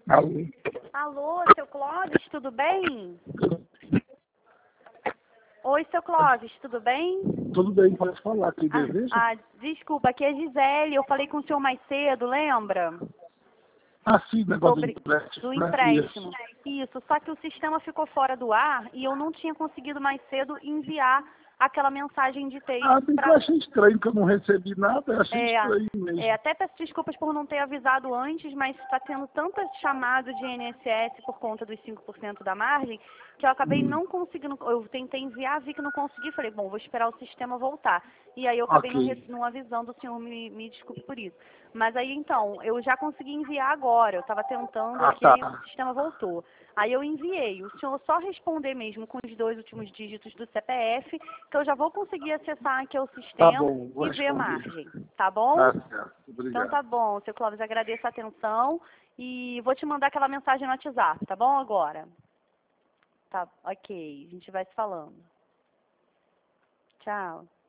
Alô? Alô, seu Clóvis, tudo bem? Oi, seu Clóvis, tudo bem? Tudo bem, pode falar, quem deseja? Desculpa, aqui é Gisele, eu falei com o senhor mais cedo, lembra? Ah, sim, negócio Sobre do né? empréstimo. Isso, só que o sistema ficou fora do ar e eu não tinha conseguido mais cedo enviar aquela mensagem de Ah, texto bem que eu para... achei estranho que eu não recebi nada, eu achei estranho mesmo. até peço desculpas por não ter avisado antes, mas está tendo tantas chamadas de INSS por conta dos 5% da margem, que eu acabei não conseguindo, eu tentei enviar, vi que não consegui, falei, bom, vou esperar o sistema voltar. E aí eu acabei Ok. não avisando o senhor, me desculpe por isso. Mas aí então, eu já consegui enviar agora, eu estava tentando Ah, aqui, aí o tá. sistema voltou. Aí eu enviei, o senhor só responder mesmo com os 2 últimos dígitos do CPF, que eu já vou conseguir acessar aqui o Tá sistema bom, vou e ver a responder. margem, tá bom? Tá certo, Então obrigado. tá bom, seu Clóvis, agradeço a atenção e vou te mandar aquela mensagem no WhatsApp, tá bom agora? Tá, ok, a gente vai se falando. Tchau.